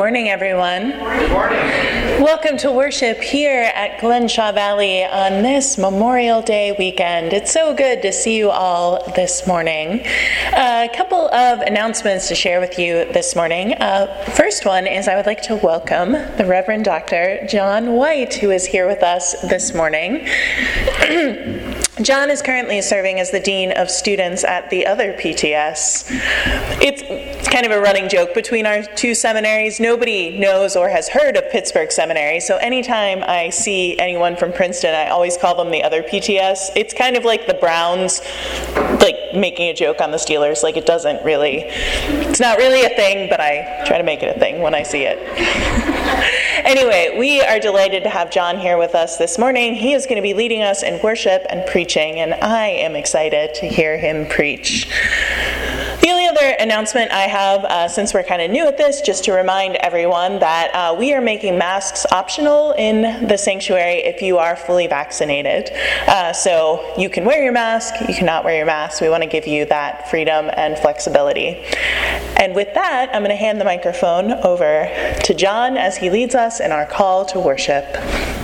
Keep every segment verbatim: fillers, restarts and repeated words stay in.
morning, everyone. Good morning. Welcome to worship here at Glenshaw Valley on this Memorial Day weekend. It's so good to see you all this morning. A couple of announcements to share with you this morning. Uh, first one is I would like to welcome the Reverend Doctor John White, who is here with us this morning. John is currently serving as the Dean of Students at the other P T S. It's kind of a running joke between our two seminaries. Nobody knows or has heard of Pittsburgh Seminary, so anytime I see anyone from Princeton, I always call them the other P T S. It's kind of like the Browns, like making a joke on the Steelers. Like it doesn't really, it's not really a thing, but I try to make it a thing when I see it. Anyway, we are delighted to have John here with us this morning. He is going to be leading us in worship and preaching, and I am excited to hear him preach. The only other announcement I have, uh, since we're kind of new at this, just to remind everyone that uh, we are making masks optional in the sanctuary if you are fully vaccinated. Uh, so you can wear your mask, you cannot wear your mask. We want to give you that freedom and flexibility. And with that, I'm going to hand the microphone over to John as he leads us in our call to worship.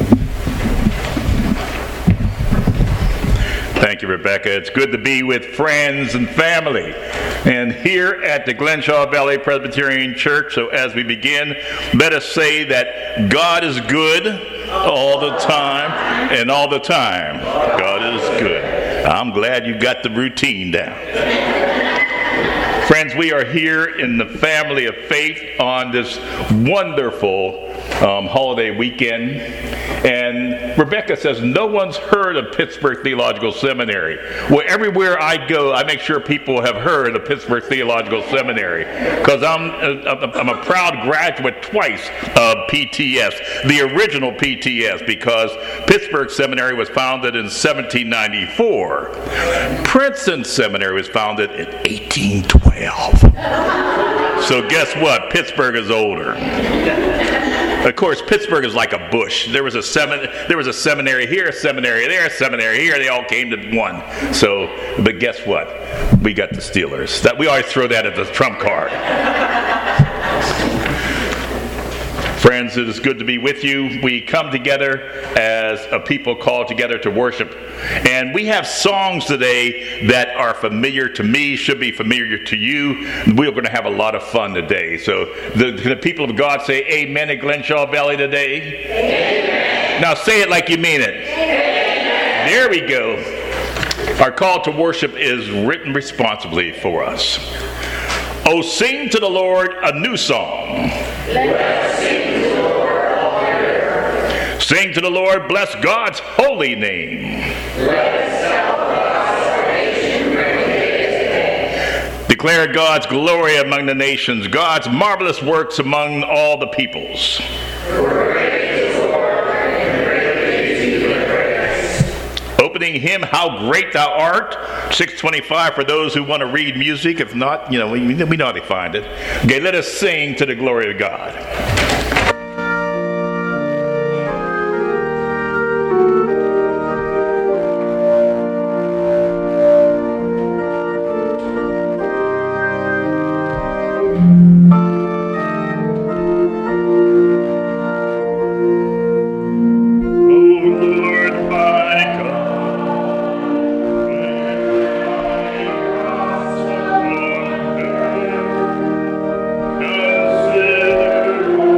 Thank you, Rebecca. It's good to be with friends and family and here at the Glenshaw Valley Presbyterian Church. So as we begin, let us say that God is good all the time, and all the time, God is good. I'm glad you got the routine down. Friends, we are here in the family of faith on this wonderful um, holiday weekend. And Rebecca says, no one's heard of Pittsburgh Theological Seminary. Well, everywhere I go, I make sure people have heard of Pittsburgh Theological Seminary, because I'm, I'm a proud graduate twice of P T S, the original P T S, because Pittsburgh Seminary was founded in seventeen ninety-four. Princeton Seminary was founded in eighteen twelve. So guess what? Pittsburgh is older. Of course, Pittsburgh is like a bush. There was a semin- there was a seminary here, a seminary there, a seminary here. They all came to one. So, but guess what? We got the Steelers. That we always throw that as a trump card. Friends, it is good to be with you. We come together as a people called together to worship. And we have songs today that are familiar to me, should be familiar to you. We're going to have a lot of fun today. So the, the people of God say amen at Glenshaw Valley today. Amen. Now say it like you mean it. Amen. There we go. Our call to worship is written responsibly for us. Oh, sing to the Lord a new song. Let us sing to the Lord all the earth. Sing to the Lord, bless God's holy name. Let us shout God's salvation from day to day. Declare God's glory among the nations, God's marvelous works among all the peoples. Opening hymn, How Great Thou Art, six twenty-five for those who want to read music. If not, you know, we, we know how to find it. Okay, let us sing to the glory of God. Consider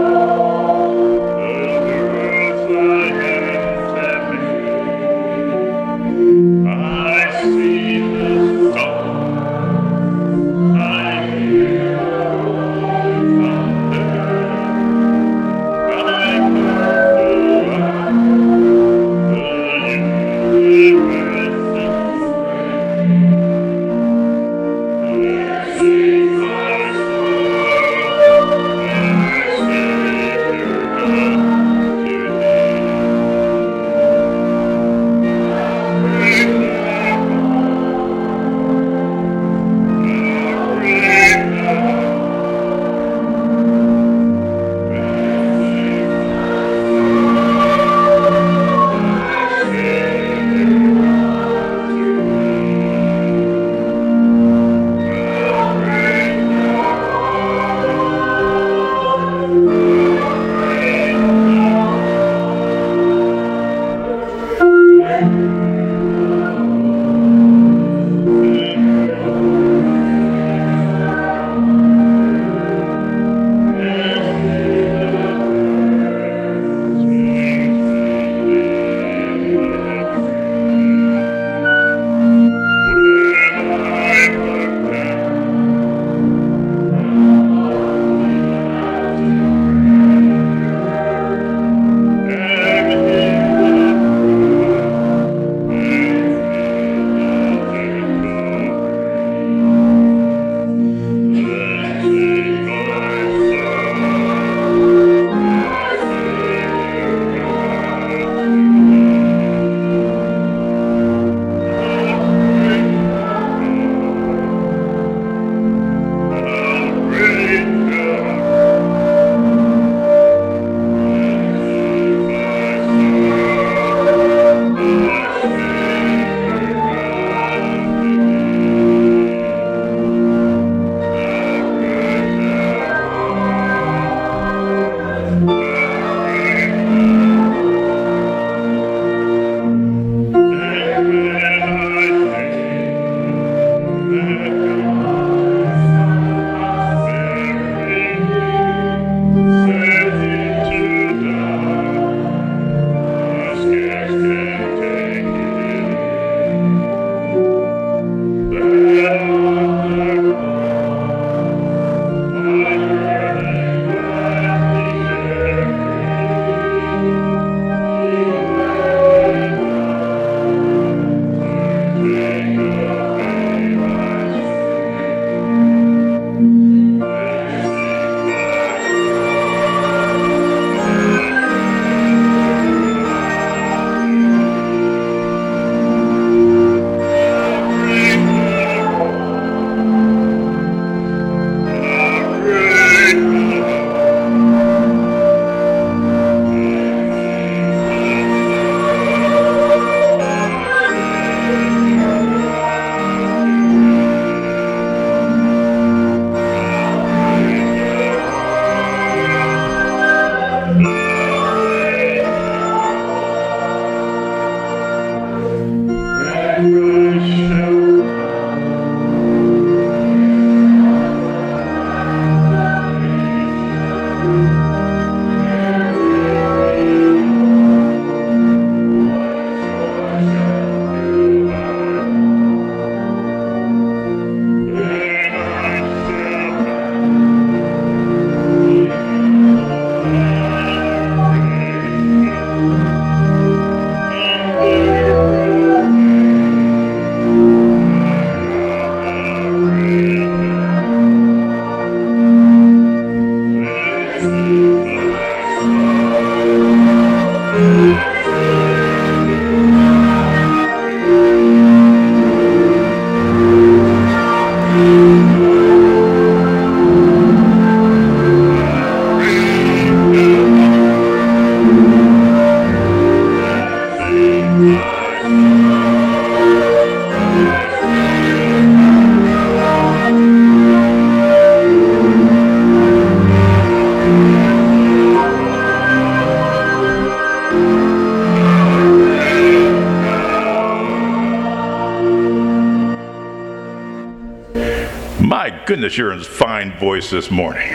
goodness, you're in a fine voice this morning.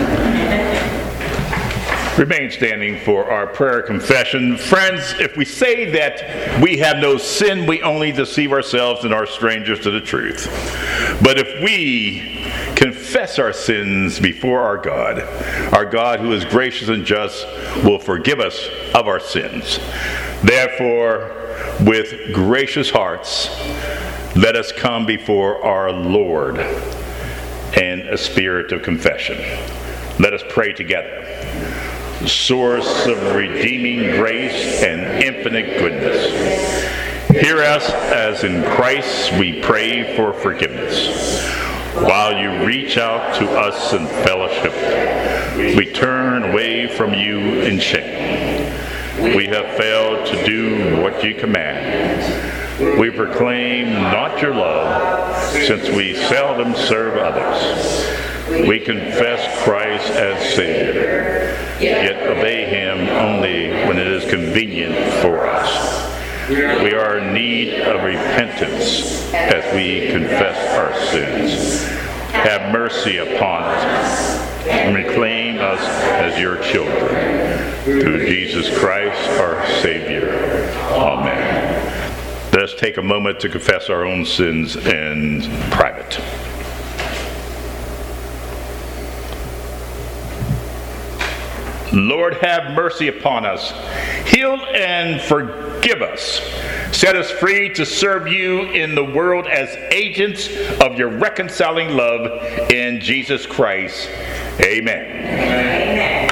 Remain standing for our prayer confession. Friends, if we say that we have no sin, we only deceive ourselves and are strangers to the truth. But if we confess our sins before our God, our God who is gracious and just will forgive us of our sins. Therefore, with gracious hearts, let us come before our Lord in a spirit of confession. Let us pray together. Source of redeeming grace and infinite goodness, hear us as in Christ we pray for forgiveness. While you reach out to us in fellowship, we turn away from you in shame. We have failed to do what you command. We proclaim not your love, since we seldom serve others. We confess Christ as Savior, yet obey Him only when it is convenient for us. We are in need of repentance as we confess our sins. Have mercy upon us and reclaim us as your children. Through Jesus Christ, our Savior. Amen. Let us take a moment to confess our own sins in private. Lord, have mercy upon us. Heal and forgive us. Set us free to serve you in the world as agents of your reconciling love in Jesus Christ. Amen. Amen.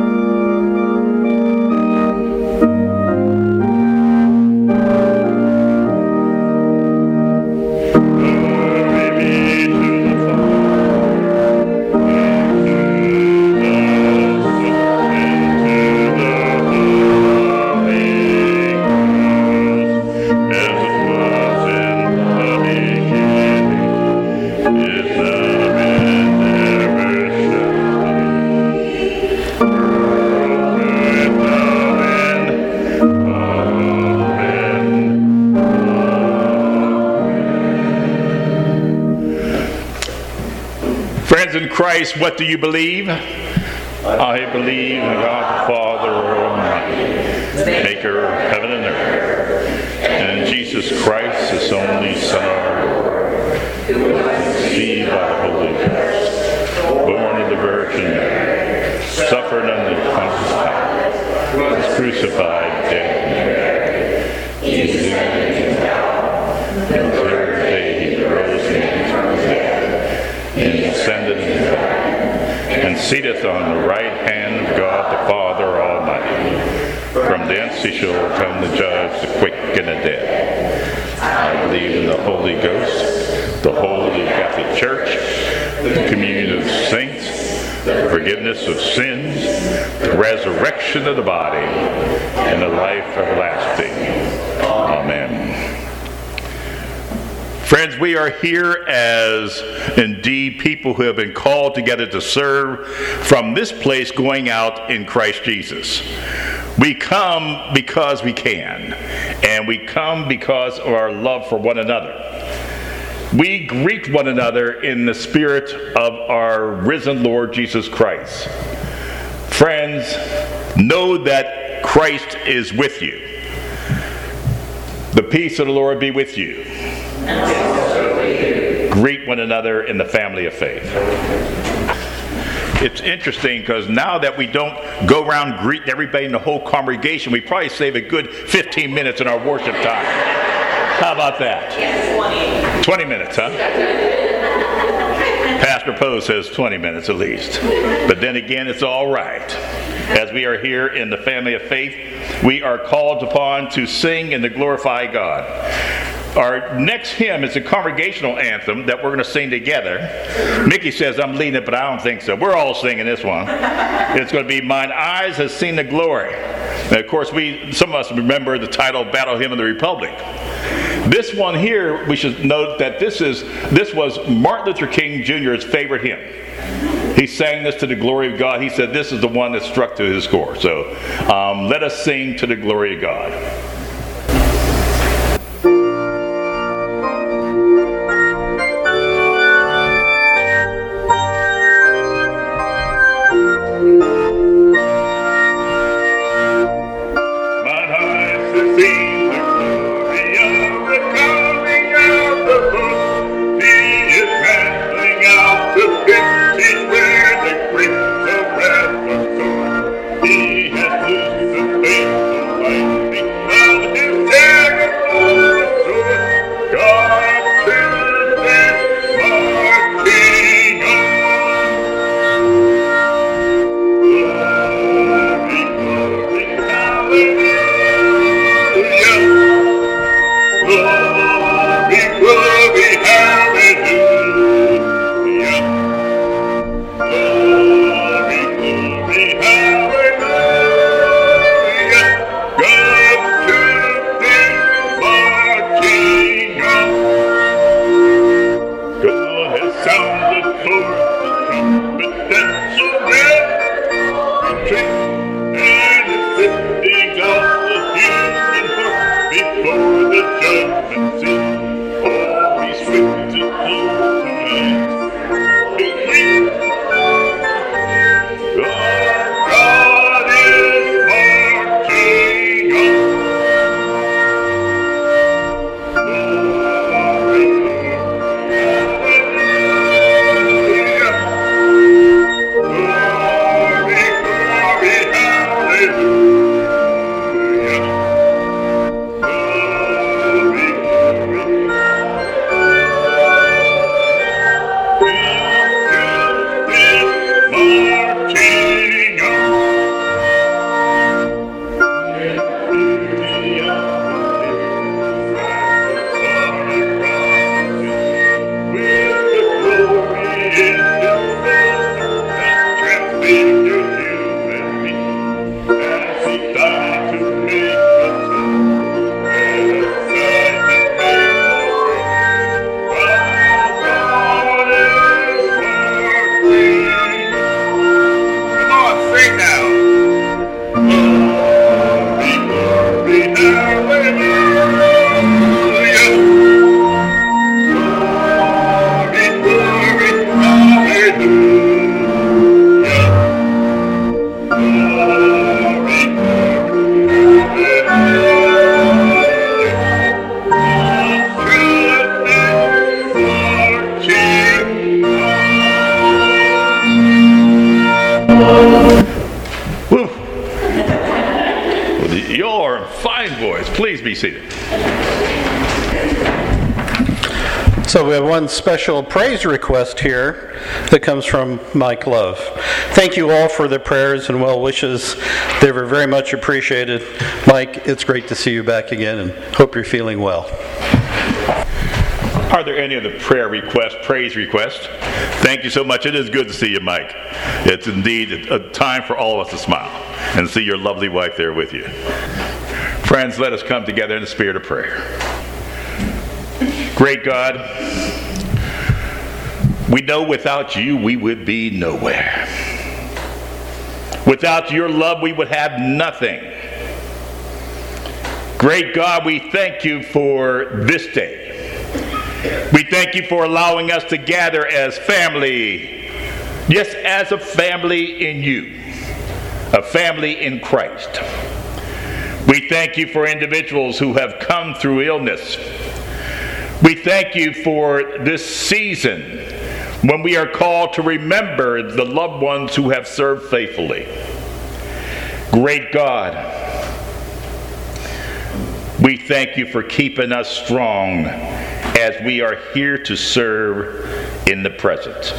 In Christ, what do you believe? I believe in God the Father Almighty, maker of heaven and earth, and in Jesus Christ, His only Son, our Lord, who was conceived by the Holy Ghost, born of the Virgin Mary, suffered under Pontius Pilate, was crucified, dead, and buried. He descended into hell. The third day He rose from the dead, and ascended into heaven, and seateth on the right hand of God the Father Almighty. From thence He shall come to judge the quick and the dead. I believe in the Holy Ghost, the Holy Catholic Church, the communion of saints, the forgiveness of sins, the resurrection of the body, and the life everlasting. Amen. Friends, we are here as indeed people who have been called together to serve from this place going out in Christ Jesus. We come because we can, and we come because of our love for one another. We greet one another in the spirit of our risen Lord Jesus Christ. Friends, know that Christ is with you. The peace of the Lord be with you. Greet one another in the family of faith. It's interesting because now that we don't go around greeting everybody in the whole congregation, we probably save a good fifteen minutes in our worship time. How about that? twenty. twenty minutes, huh? Pastor Poe says twenty minutes at least. But then again, it's all right. As we are here in the family of faith, we are called upon to sing and to glorify God. Our next hymn is a congregational anthem that we're going to sing together. Mickey says I'm leading it, but I don't think so. We're all singing this one. It's going to be "Mine Eyes Have Seen the Glory." And of course, we some of us remember the title "Battle Hymn of the Republic." This one here, we should note that this is this was Martin Luther King Junior's favorite hymn. He sang this to the glory of God. He said this is the one that struck to his core. So um, let us sing to the glory of God. Please be seated. So we have one special praise request here that comes from Mike Love. Thank you all for the prayers and well wishes. They were very much appreciated. Mike, it's great to see you back again and hope you're feeling well. Are there any other prayer requests, praise requests? Thank you so much. It is good to see you, Mike. It's indeed a time for all of us to smile and see your lovely wife there with you. Friends, let us come together in the spirit of prayer. Great God, we know without you we would be nowhere. Without your love we would have nothing. Great God, we thank you for this day. We thank you for allowing us to gather as family, yes, as a family in you, a family in Christ. We thank you for individuals who have come through illness. We thank you for this season when we are called to remember the loved ones who have served faithfully. Great God, we thank you for keeping us strong as we are here to serve in the present.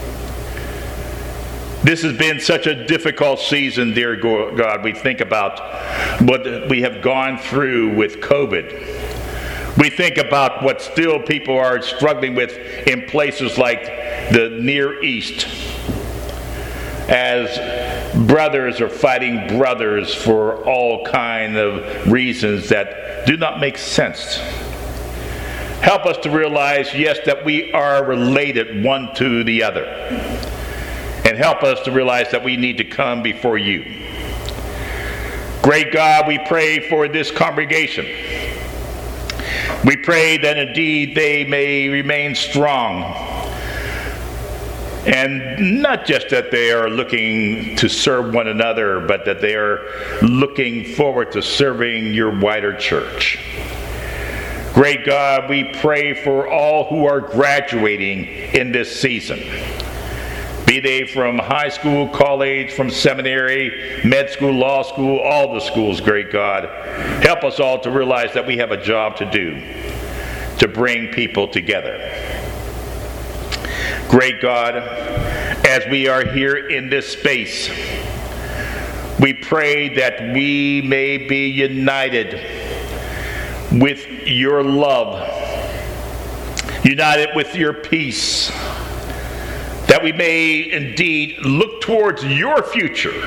This has been such a difficult season, dear God. We think about what we have gone through with COVID. We think about what still people are struggling with in places like the Near East, as brothers are fighting brothers for all kinds of reasons that do not make sense. Help us to realize, yes, that we are related one to the other. And help us to realize that we need to come before you. Great God, we pray for this congregation. We pray that indeed they may remain strong. And not just that they are looking to serve one another, but that they are looking forward to serving your wider church. Great God, we pray for all who are graduating in this season. Be they from high school, college, from seminary, med school, law school, all the schools, great God. Help us all to realize that we have a job to do, to bring people together. Great God, as we are here in this space, We pray that we may be united with your love, united with your peace, that we may indeed look towards your future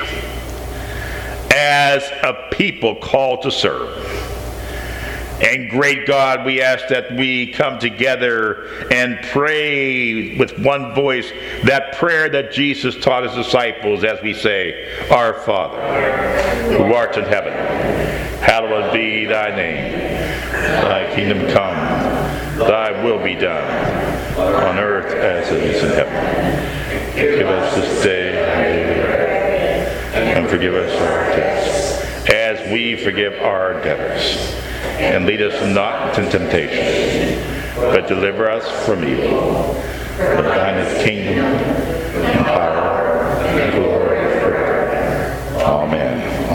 as a people called to serve. And great God, we ask that we come together and pray with one voice that prayer that Jesus taught his disciples as we say, Our Father, who art in heaven, hallowed be thy name. Thy kingdom come, thy will be done, on earth as it is in heaven. Give us this day our daily bread, and forgive us our debts, as we forgive our debtors. And lead us not into temptation, but deliver us from evil. For thine is the kingdom, and power, and glory forever. Amen.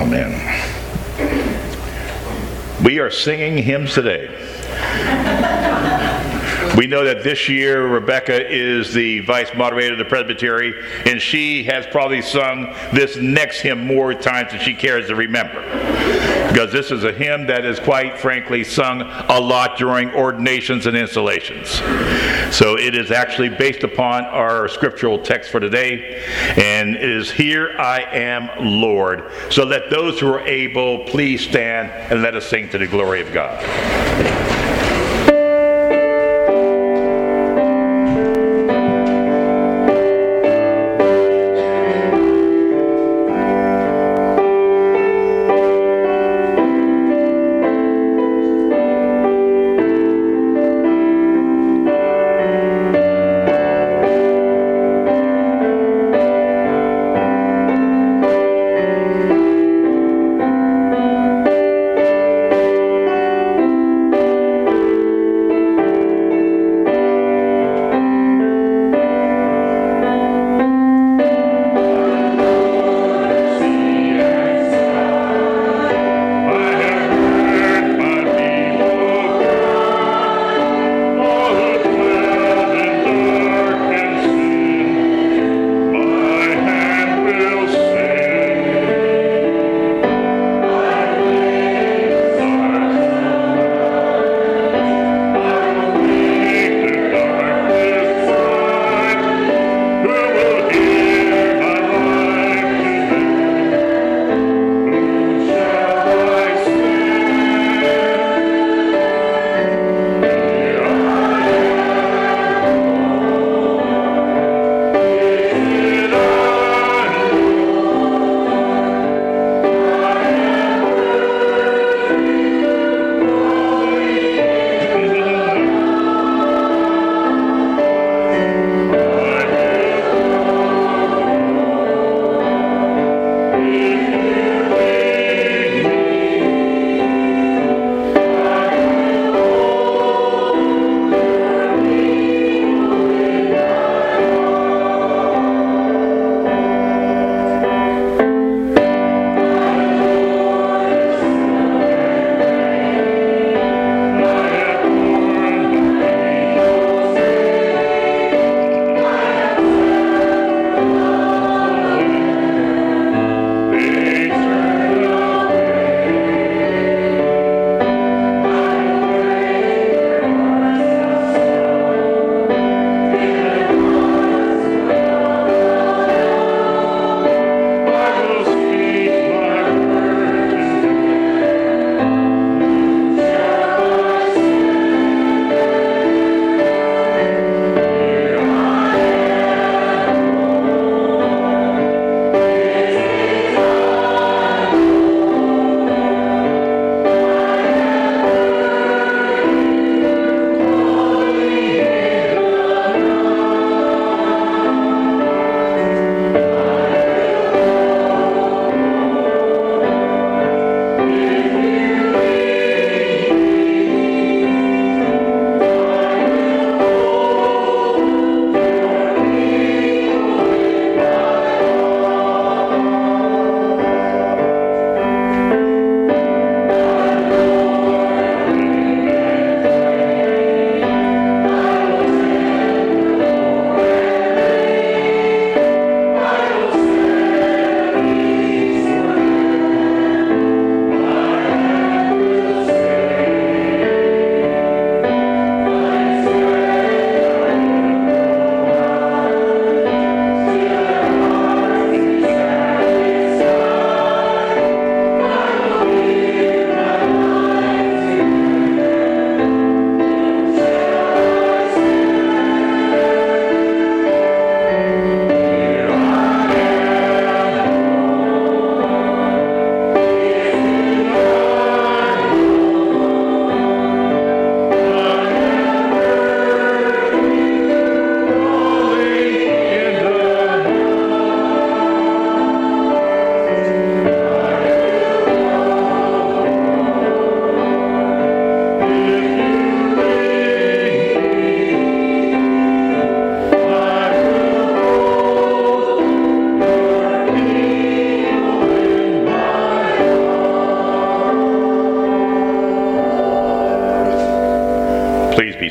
Amen. We are singing hymns today. We know that this year Rebecca is the vice moderator of the Presbytery, and she has probably sung this next hymn more times than she cares to remember. Because this is a hymn that is quite frankly sung a lot during ordinations and installations. So it is actually based upon our scriptural text for today, and it is Here I Am, Lord. So let those who are able please stand and let us sing to the glory of God.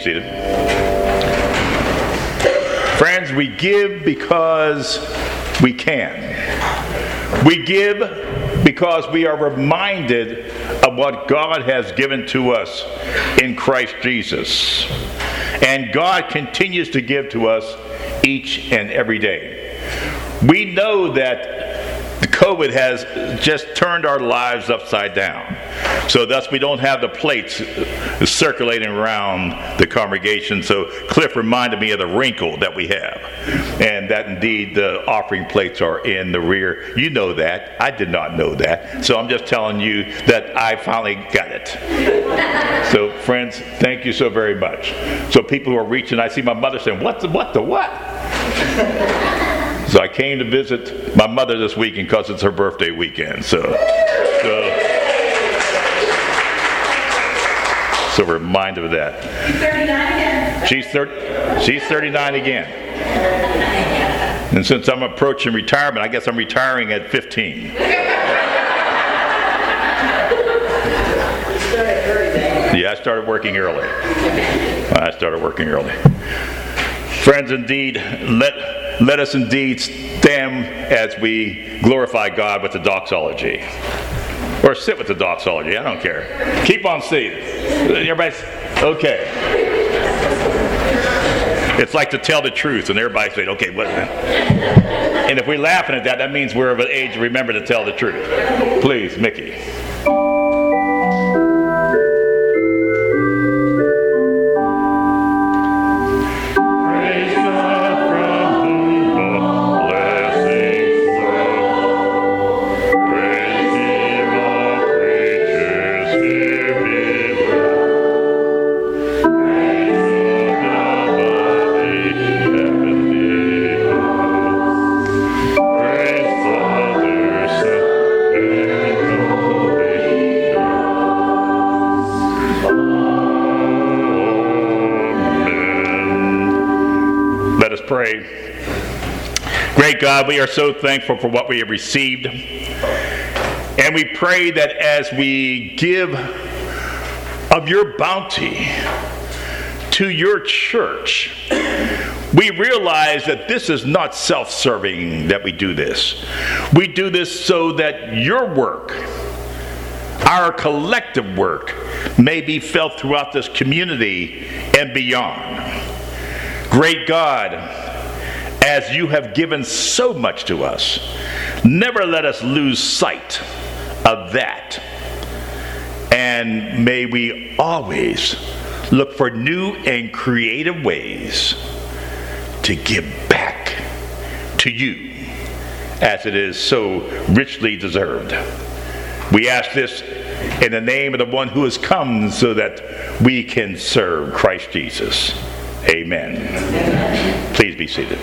seated. Friends, we give because we can. We give because we are reminded of what God has given to us in Christ Jesus. And God continues to give to us each and every day. We know that the COVID has just turned our lives upside down. So thus we don't have the plates circulating around the congregation. So Cliff reminded me of the wrinkle that we have. And that indeed the offering plates are in the rear. You know that. I did not know that. So I'm just telling you that I finally got it. So friends, thank you so very much. So people who are reaching, I see my mother saying, what the what the what? So I came to visit my mother this weekend because it's her birthday weekend. So, so, so we're reminded of that. She's thirty-nine again. She's thirty. She's thirty-nine again. And since I'm approaching retirement, I guess I'm retiring at fifteen. Yeah, I started working early. I started working early. Friends, indeed, let. Let us indeed stand as we glorify God with the doxology. Or sit with the doxology, I don't care. Keep on seated. Everybody's, okay. It's like to tell the truth, and everybody's saying, okay, what is that? And if we're laughing at that, that means we're of an age to remember to tell the truth. Please, Mickey. Pray. Great God, we are so thankful for what we have received. And we pray that as we give of your bounty to your church, we realize that this is not self-serving that we do this. We do this so that your work, our collective work, may be felt throughout this community and beyond. Great God, as you have given so much to us, never let us lose sight of that. And may we always look for new and creative ways to give back to you as it is so richly deserved. We ask this in the name of the one who has come so that we can serve Christ Jesus. Amen. Amen. Please be seated.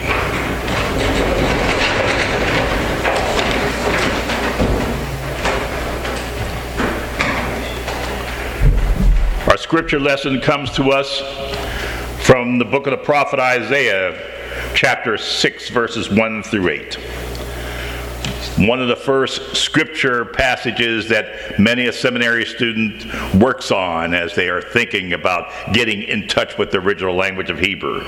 Our scripture lesson comes to us from the book of the prophet Isaiah, chapter six, verses one through eight. One of the first scripture passages that many a seminary student works on as they are thinking about getting in touch with the original language of Hebrew.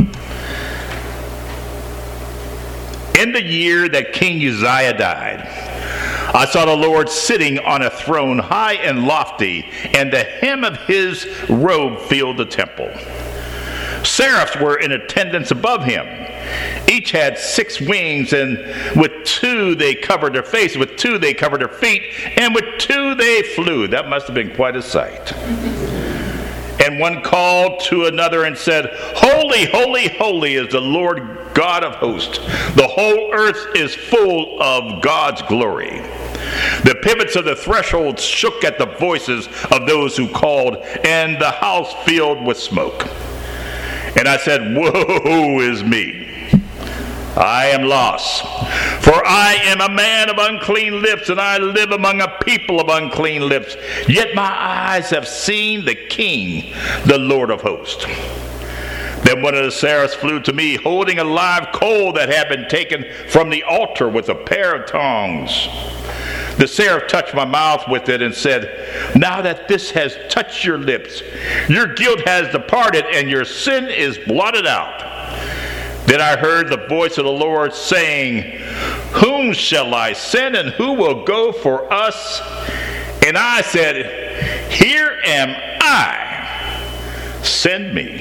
In the year that King Uzziah died, I saw the Lord sitting on a throne high and lofty, and the hem of his robe filled the temple. Seraphs were in attendance above him. Each had six wings, and with two they covered their faces, with two they covered their feet, and with two they flew. That must have been quite a sight. And one called to another and said, Holy, holy, holy is the Lord God of hosts. The whole earth is full of God's glory. The pivots of the threshold shook at the voices of those who called, and the house filled with smoke. And I said, Woe is me! I am lost, for I am a man of unclean lips, and I live among a people of unclean lips. Yet my eyes have seen the King, the Lord of hosts. Then one of the seraphs flew to me, holding a live coal that had been taken from the altar with a pair of tongs. The seraph touched my mouth with it and said, now that this has touched your lips, your guilt has departed and your sin is blotted out. Then I heard the voice of the Lord saying, whom shall I send and who will go for us? And I said, here am I. Send me.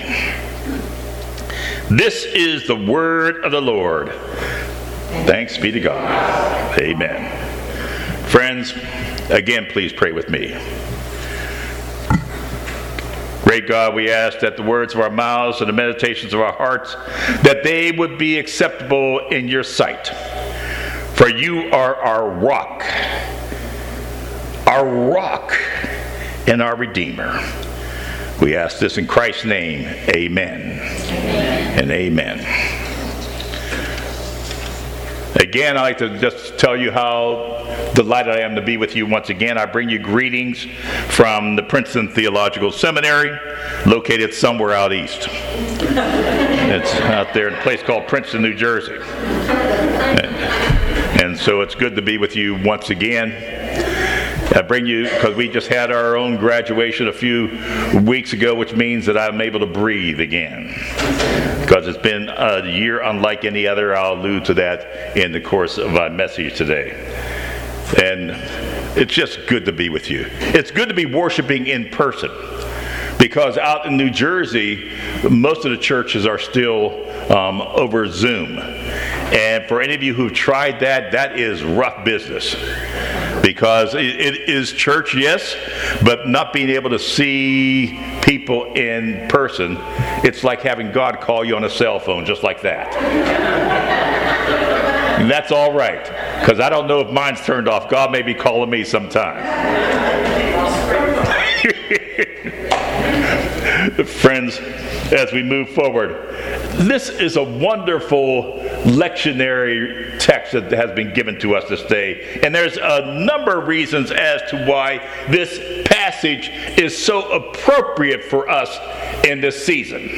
This is the word of the Lord. Thanks be to God. Amen. Friends, again, please pray with me. Great God, we ask that the words of our mouths and the meditations of our hearts, that they would be acceptable in your sight. For you are our rock, our rock and our Redeemer. We ask this in Christ's name. Amen, amen. And amen. Again, I'd like to just tell you how delighted I am to be with you once again. I bring you greetings from the Princeton Theological Seminary, located somewhere out east. It's out there in a place called Princeton, New Jersey. And, and so it's good to be with you once again. I bring you because we just had our own graduation a few weeks ago, which means that I'm able to breathe again. Because it's been a year unlike any other. I'll allude to that in the course of my message today. And it's just good to be with you. It's good to be worshiping in person. Because out in New Jersey, most of the churches are still um, over Zoom. And for any of you who've tried that, that is rough business. Because it, it is church, yes, but not being able to see people in person, it's like having God call you on a cell phone, just like that. And that's all right, because I don't know if mine's turned off. God may be calling me sometime. Friends, as we move forward, this is a wonderful lectionary text that has been given to us this day. And there's a number of reasons as to why this passage is so appropriate for us in this season.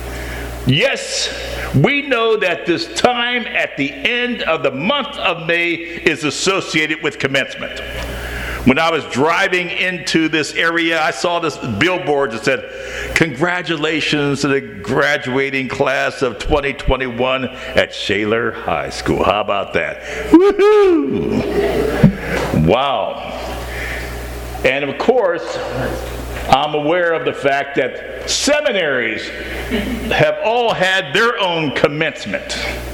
Yes, we know that this time at the end of the month of May is associated with commencement. When I was driving into this area, I saw this billboard that said, congratulations to the graduating class of twenty twenty-one at Shaler High School. How about that? Woohoo! Wow. And of course, I'm aware of the fact that seminaries have all had their own commencement.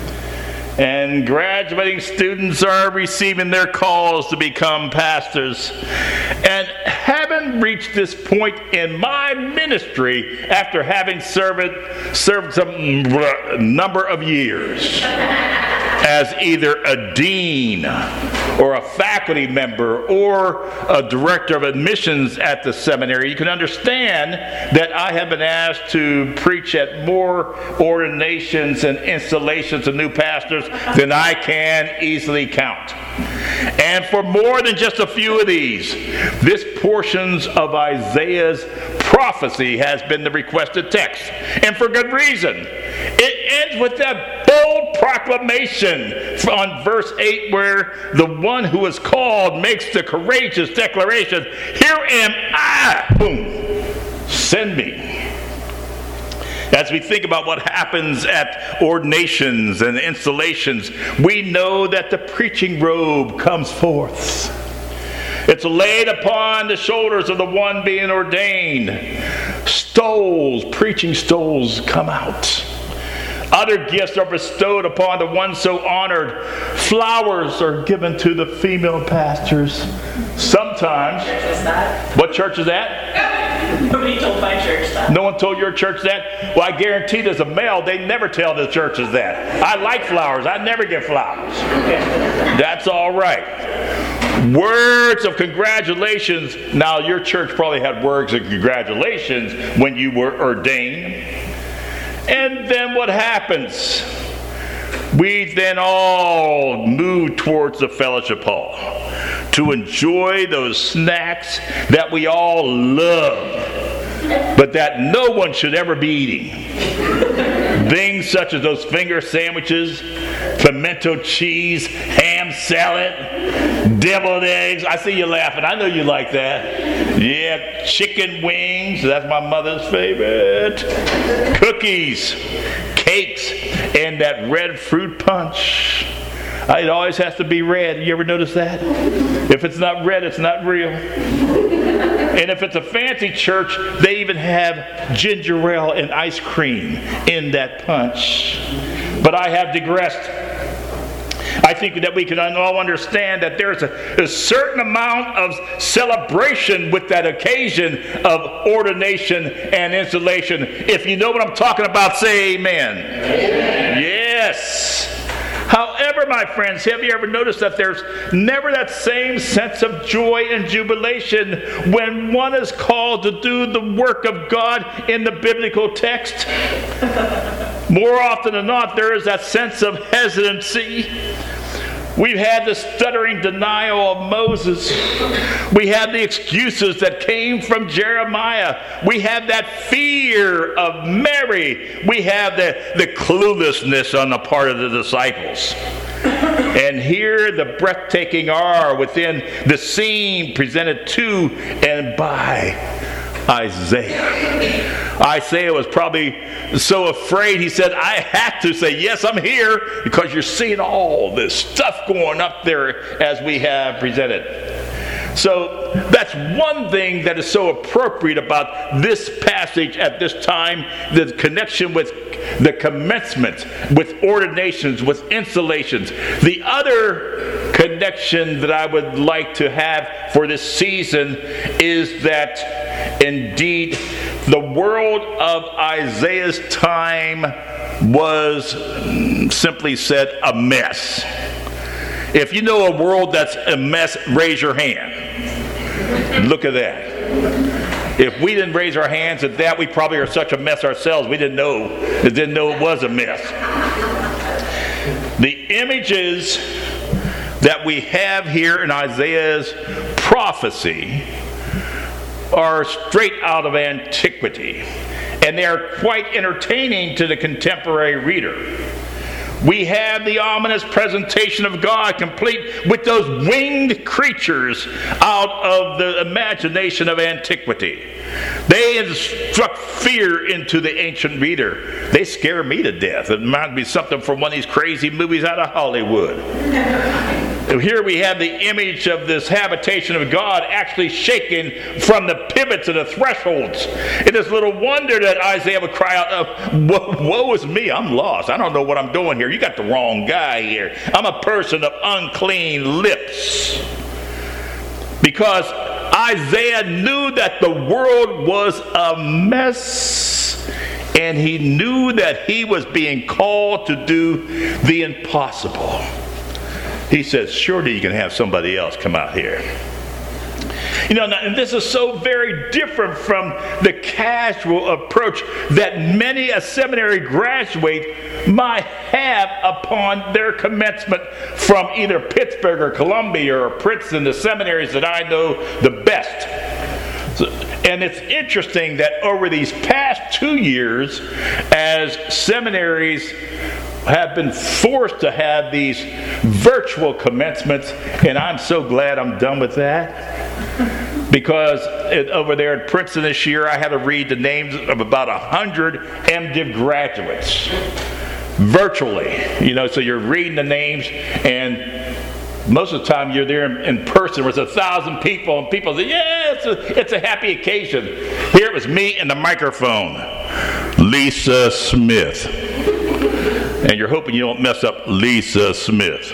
And graduating students are receiving their calls to become pastors. And having reached this point in my ministry after having served, served some number of years as either a dean or a faculty member or a director of admissions at the seminary, you can understand that I have been asked to preach at more ordinations and installations of new pastors than I can easily count. And for more than just a few of these, this portions of Isaiah's prophecy has been the requested text. And for good reason. It ends with that bold proclamation on verse eight where the one who is called makes the courageous declaration, here am I, boom, send me. As we think about what happens at ordinations and installations, we know that the preaching robe comes forth. It's laid upon the shoulders of the one being ordained. Stoles, preaching stoles come out. Other gifts are bestowed upon the one so honored. Flowers are given to the female pastors. Sometimes. What church is that? Nobody told my church that. No one told your church that? Well, I guarantee there's a male, they never tell the churches that. I like flowers. I never get flowers. That's all right. Words of congratulations. Now, your church probably had words of congratulations when you were ordained. And then what happens? We then all move towards the fellowship hall to enjoy those snacks that we all love, but that no one should ever be eating. Things such as those finger sandwiches, pimento cheese, ham salad, deviled eggs. I see you laughing. I know you like that. Yeah, chicken wings. That's my mother's favorite. Cookies, cakes, and that red fruit punch. It always has to be red. You ever notice that? If it's not red, it's not real. And if it's a fancy church, they even have ginger ale and ice cream in that punch. But I have digressed. I think that we can all understand that there's a, a certain amount of celebration with that occasion of ordination and installation. If you know what I'm talking about, say amen. Amen. Yes. However, my friends, have you ever noticed that there's never that same sense of joy and jubilation when one is called to do the work of God in the biblical text? More often than not, there is that sense of hesitancy. We've had the stuttering denial of Moses. We have the excuses that came from Jeremiah. We have that fear of Mary. We have the, the cluelessness on the part of the disciples. And here the breathtaking are within the scene presented to and by Isaiah. Isaiah was probably so afraid, he said, I had to say, yes, I'm here, because you're seeing all this stuff going up there as we have presented. So that's one thing that is so appropriate about this passage at this time, the connection with the commencement, with ordinations, with installations. The other connection that I would like to have for this season is that indeed the world of Isaiah's time was, simply said, a mess. If you know a world that's a mess, raise your hand. Look at that. If we didn't raise our hands at that, we probably are such a mess ourselves. We didn't know, we didn't know it was a mess. The images that we have here in Isaiah's prophecy are straight out of antiquity, and they are quite entertaining to the contemporary reader. We have the ominous presentation of God, complete with those winged creatures out of the imagination of antiquity. They instruct fear into the ancient reader. They scare me to death. It might be something from one of these crazy movies out of Hollywood. Here we have the image of this habitation of God actually shaken from the pivots and the thresholds. It is little wonder that Isaiah would cry out, woe, woe is me, I'm lost. I don't know what I'm doing here. You got the wrong guy here. I'm a person of unclean lips. Because Isaiah knew that the world was a mess, and he knew that he was being called to do the impossible. He says, surely you can have somebody else come out here. You know, and this is so very different from the casual approach that many a seminary graduate might have upon their commencement from either Pittsburgh or Columbia or Princeton, the seminaries that I know the best. So, and it's interesting that over these past two years, as seminaries have been forced to have these virtual commencements, and I'm so glad I'm done with that, because it, over there at Princeton this year I had to read the names of about a hundred MDiv graduates virtually. You know, so you're reading the names, and most of the time you're there in, in person. There's a thousand people, and people say, yeah, it's a, it's a happy occasion. Here it was me and the microphone, Lisa Smith. And you're hoping you don't mess up Lisa Smith.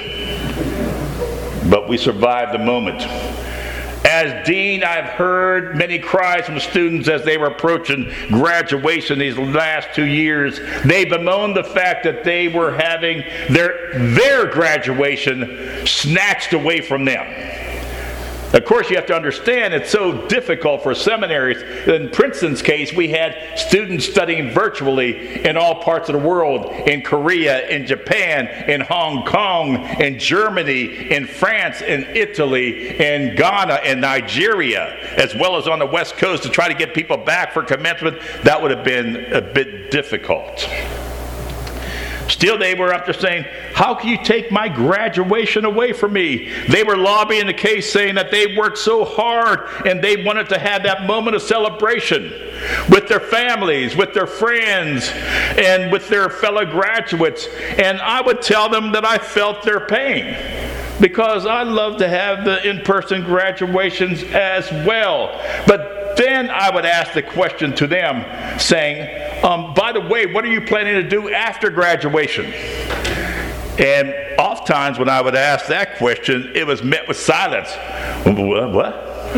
But we survived the moment. As dean, I've heard many cries from students as they were approaching graduation these last two years. They bemoaned the fact that they were having their, their graduation snatched away from them. Of course, you have to understand it's so difficult for seminaries. In Princeton's case, we had students studying virtually in all parts of the world, in Korea, in Japan, in Hong Kong, in Germany, in France, in Italy, in Ghana, and Nigeria, as well as on the West Coast, to try to get people back for commencement. That would have been a bit difficult. Still, they were up there saying, how can you take my graduation away from me? They were lobbying the case, saying that they worked so hard and they wanted to have that moment of celebration with their families, with their friends, and with their fellow graduates. And I would tell them that I felt their pain, because I love to have the in-person graduations as well. But then I would ask the question to them, saying, um, by the way, what are you planning to do after graduation? And oftentimes when I would ask that question, it was met with silence. What?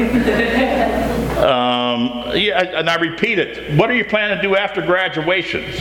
um, yeah, and I repeat it. What are you planning to do after graduations?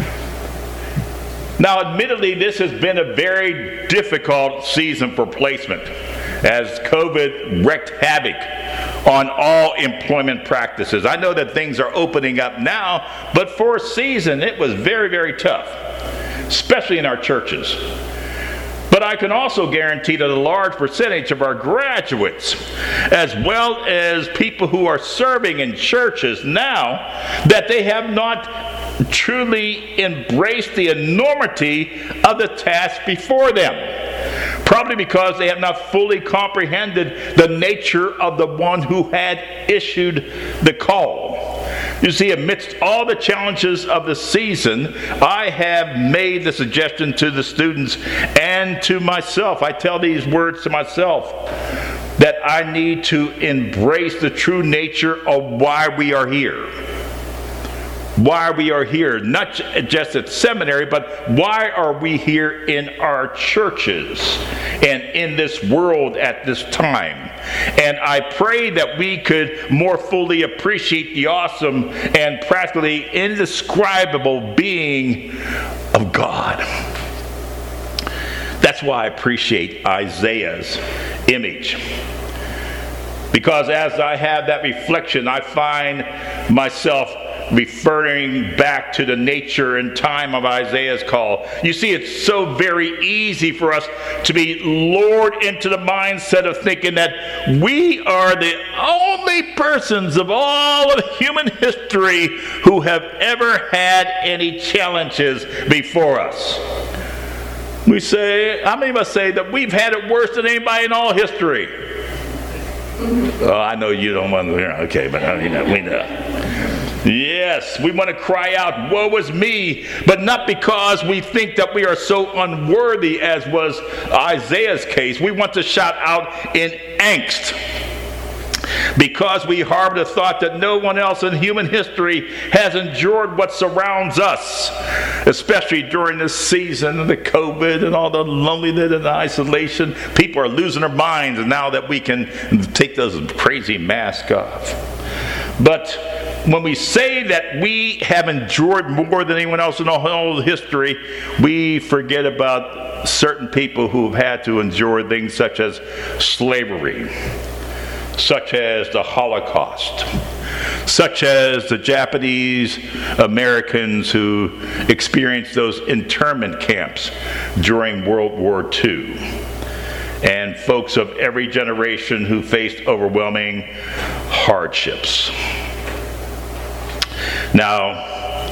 Now, admittedly, this has been a very difficult season for placement, as COVID wreaked havoc on all employment practices. I know that things are opening up now, but for a season it was very, very tough, especially in our churches. But I can also guarantee that a large percentage of our graduates, as well as people who are serving in churches now, that they have not truly embraced the enormity of the task before them. Probably because they have not fully comprehended the nature of the one who had issued the call. You see, amidst all the challenges of the season, I have made the suggestion to the students and to myself. I tell these words to myself, that I need to embrace the true nature of why we are here. Why we are here, not just at seminary, but why are we here in our churches and in this world at this time? And I pray that we could more fully appreciate the awesome and practically indescribable being of God. That's why I appreciate Isaiah's image. Because as I have that reflection, I find myself referring back to the nature and time of Isaiah's call. You see, it's so very easy for us to be lured into the mindset of thinking that we are the only persons of all of human history who have ever had any challenges before us. We say, how many of us say that we've had it worse than anybody in all history? Oh, I know you don't want to hear. Okay, but I mean, we know. Yes, we want to cry out, woe is me, but not because we think that we are so unworthy as was Isaiah's case. We want to shout out in angst, because we harbor the thought that no one else in human history has endured what surrounds us, especially during this season of the COVID and all the loneliness and the isolation. People are losing their minds now that we can take those crazy masks off. But when we say that we have endured more than anyone else in all of history, we forget about certain people who have had to endure things such as slavery, such as the Holocaust, such as the Japanese Americans who experienced those internment camps during World War Two, and folks of every generation who faced overwhelming hardships. Now,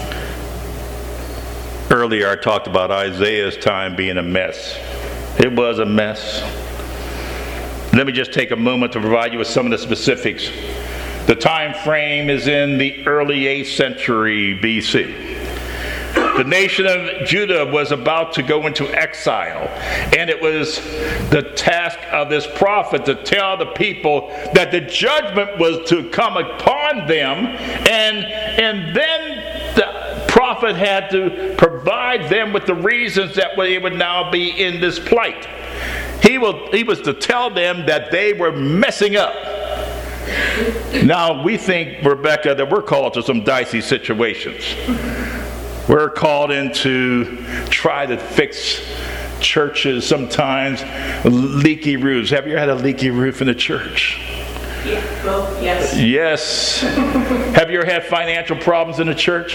earlier I talked about Isaiah's time being a mess. It was a mess. Let me just take a moment to provide you with some of the specifics. The time frame is in the early eighth century B C. The nation of Judah was about to go into exile, and it was the task of this prophet to tell the people that the judgment was to come upon them, and, and then the prophet had to provide them with the reasons that they would now be in this plight. He, will, he was to tell them that they were messing up. Now, we think, Rebecca, that we're called to some dicey situations. We're called in to try to fix churches, sometimes leaky roofs. Have you ever had a leaky roof in a church? Yeah, well, yes. Yes. Have you ever had financial problems in a church?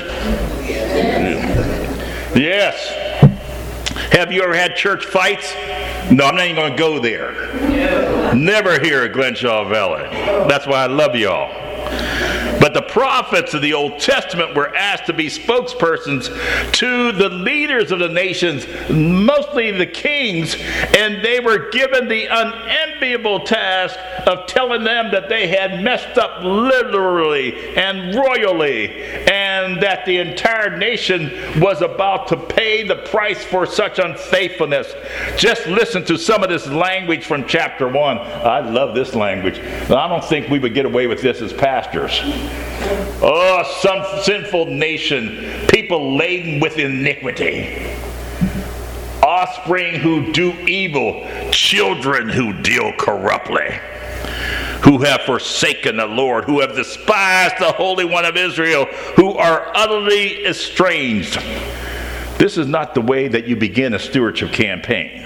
Yes. Yes. Have you ever had church fights? No, I'm not even going to go there. Yeah. Never here at Glenshaw Valley. That's why I love y'all. But the prophets of the Old Testament were asked to be spokespersons to the leaders of the nations, mostly the kings, and they were given the unenviable task of telling them that they had messed up literally and royally, and that the entire nation was about to pay the price for such unfaithfulness. Just listen to some of this language from chapter one. I love this language. I don't think we would get away with this as pastors. Oh, some sinful nation, people laden with iniquity, offspring who do evil, children who deal corruptly, who have forsaken the Lord, who have despised the Holy One of Israel, who are utterly estranged. This is not the way that you begin a stewardship campaign.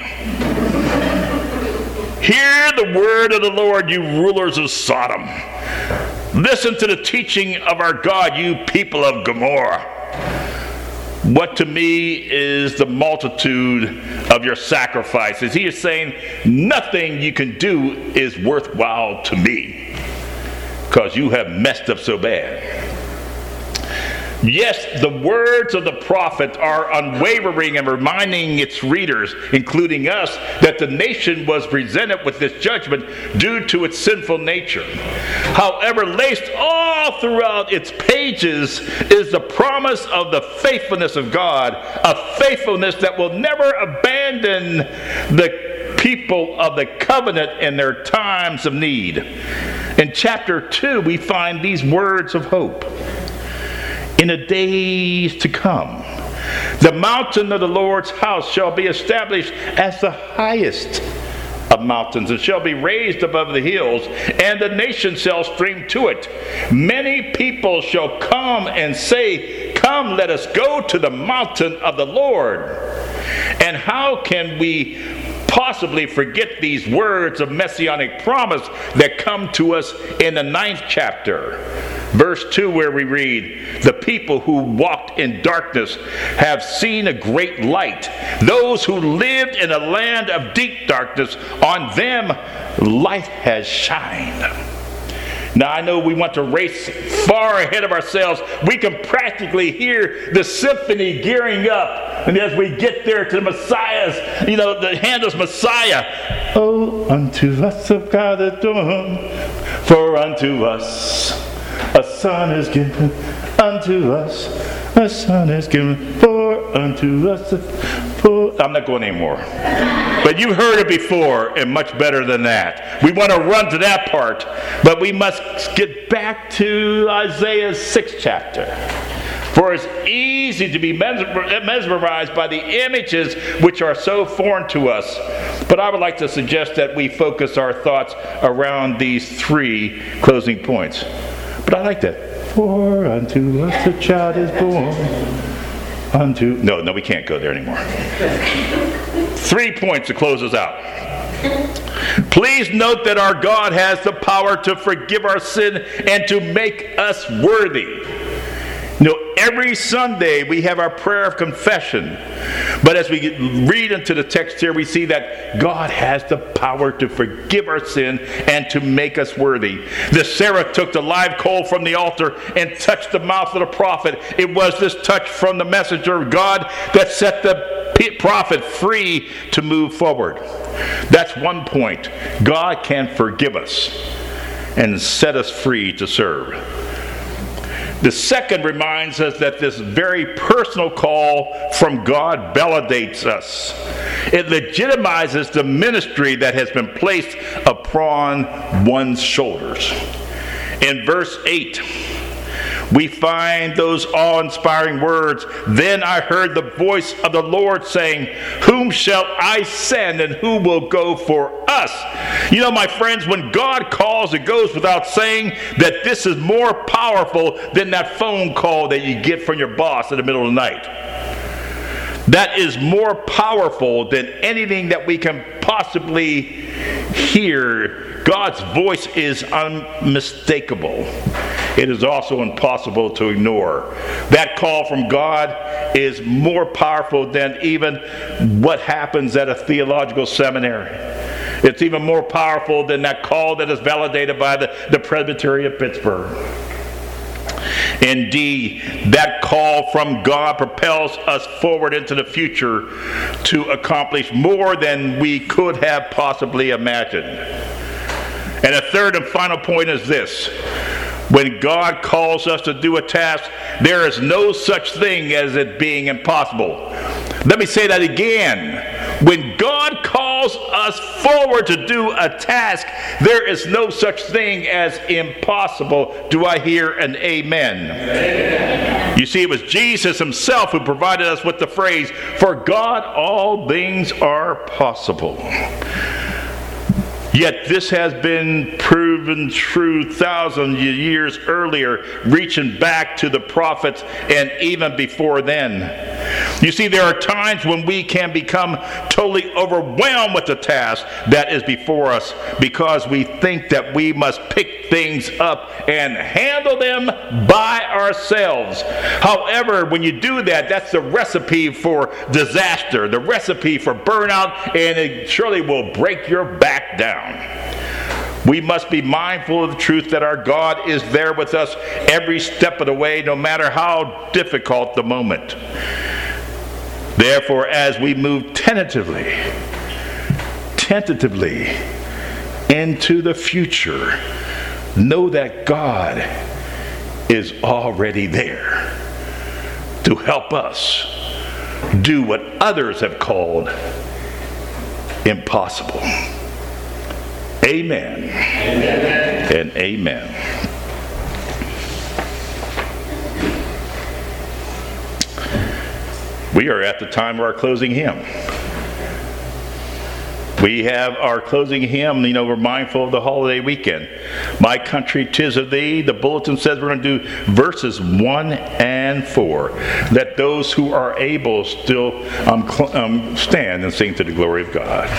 Hear the word of the Lord, you rulers of Sodom. Listen to the teaching of our God, you people of Gomorrah. What to me is the multitude of your sacrifices? He is saying, nothing you can do is worthwhile to me, because you have messed up so bad. Yes, the words of the prophet are unwavering in reminding its readers, including us, that the nation was presented with this judgment due to its sinful nature. However, laced all throughout its pages is the promise of the faithfulness of God, a faithfulness that will never abandon the people of the covenant in their times of need. In chapter two, we find these words of hope. In the days to come, the mountain of the Lord's house shall be established as the highest of mountains, and shall be raised above the hills, and the nations shall stream to it. Many people shall come and say, come, let us go to the mountain of the Lord. And how can we possibly forget these words of messianic promise that come to us in the ninth chapter? Verse two, where we read, the people who walked in darkness have seen a great light. Those who lived in a land of deep darkness, on them light has shined. Now, I know we want to race far ahead of ourselves. We can practically hear the symphony gearing up. And as we get there to the Messiah's, you know, the Handel's Messiah. Oh, unto us of God the dawn, for unto us a son is given, unto us a son is given, for unto us a, for... I'm not going anymore. But you've heard it before, and much better than that. We want to run to that part, but we must get back to Isaiah's sixth chapter. For it's easy to be mesmerized by the images which are so foreign to us. But I would like to suggest that we focus our thoughts around these three closing points. But I like that. For unto us a child is born. Unto... No, no, we can't go there anymore. Three points to close us out. Please note that our God has the power to forgive our sin and to make us worthy. You know, every Sunday we have our prayer of confession. But as we read into the text here, we see that God has the power to forgive our sin and to make us worthy. The Sarah took the live coal from the altar and touched the mouth of the prophet. It was this touch from the messenger of God that set the prophet free to move forward. That's one point. God can forgive us and set us free to serve. The second reminds us that this very personal call from God validates us. It legitimizes the ministry that has been placed upon one's shoulders. In verse eight, we find those awe-inspiring words, then I heard the voice of the Lord saying, whom shall I send and who will go for us? You know, my friends, when God calls, it goes without saying that this is more powerful than that phone call that you get from your boss in the middle of the night. That is more powerful than anything that we can possibly hear. God's voice is unmistakable. It is also impossible to ignore. That call from God is more powerful than even what happens at a theological seminary. It's even more powerful than that call that is validated by the, the Presbytery of Pittsburgh. Indeed, that call from God propels us forward into the future to accomplish more than we could have possibly imagined. And a third and final point is this. When God calls us to do a task, there is no such thing as it being impossible. Let me say that again. When God calls us forward to do a task, there is no such thing as impossible. Do I hear an amen? Amen. You see, it was Jesus himself who provided us with the phrase, "For God all things are possible." Yet this has been proven true thousands of years earlier, reaching back to the prophets and even before then. You see, there are times when we can become totally overwhelmed with the task that is before us because we think that we must pick things up and handle them by ourselves. However, when you do that, that's the recipe for disaster, the recipe for burnout, and it surely will break your back down. We must be mindful of the truth that our God is there with us every step of the way, no matter how difficult the moment. Therefore, as we move tentatively, tentatively into the future, know that God is already there to help us do what others have called impossible. Amen. Amen. And amen. We are at the time of our closing hymn. We have our closing hymn. You know, we're mindful of the holiday weekend. My Country, 'Tis of Thee. The bulletin says we're going to do verses one and four. Let those who are able still um, cl- um, stand and sing to the glory of God.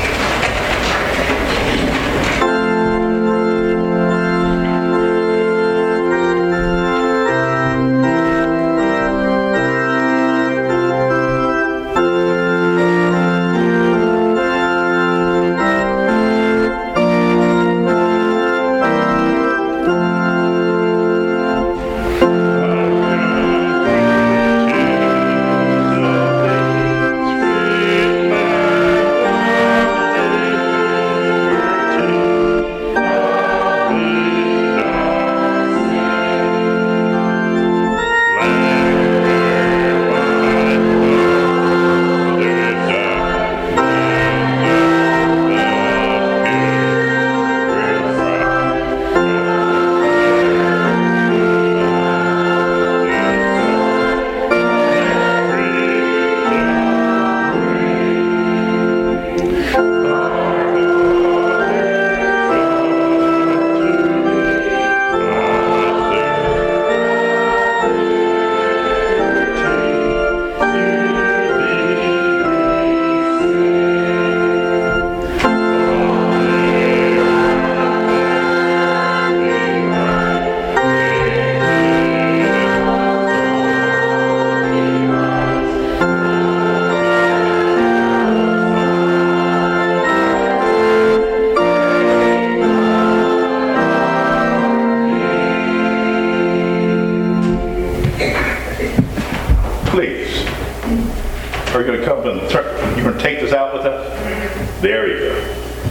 Are you going to come and turn, you're going to take this out with us? There you go.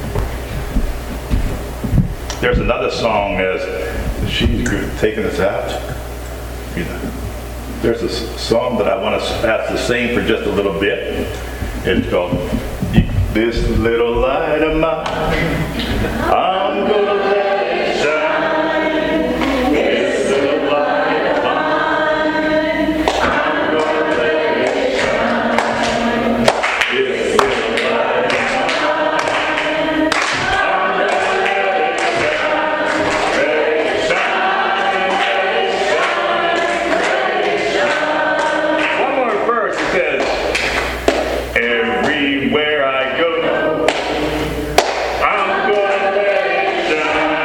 There's another song as she's taking us out. You know, there's a song that I want to ask to sing for just a little bit. It's called "This Little Light of Mine, I'm gonna let it shine. This little light of mine, I'm gonna let it shine. This little light of mine, I'm gonna let it shine. Let it shine, let it shine, let it shine." One more verse, it says, "Everywhere I go, I'm gonna let it shine.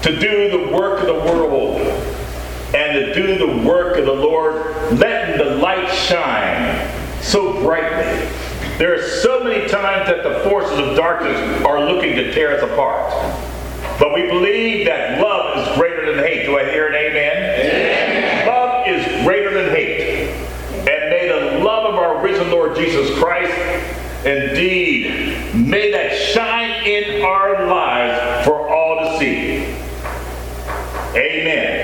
to do the work of the world and to do the work of the Lord, letting the light shine so brightly. There are so many times that the forces of darkness are looking to tear us apart. But we believe that love is greater than hate. Do I hear an amen? Amen. Love is greater than hate. And may the love of our risen Lord Jesus Christ, indeed, may that shine in our lives for all to see. Amen.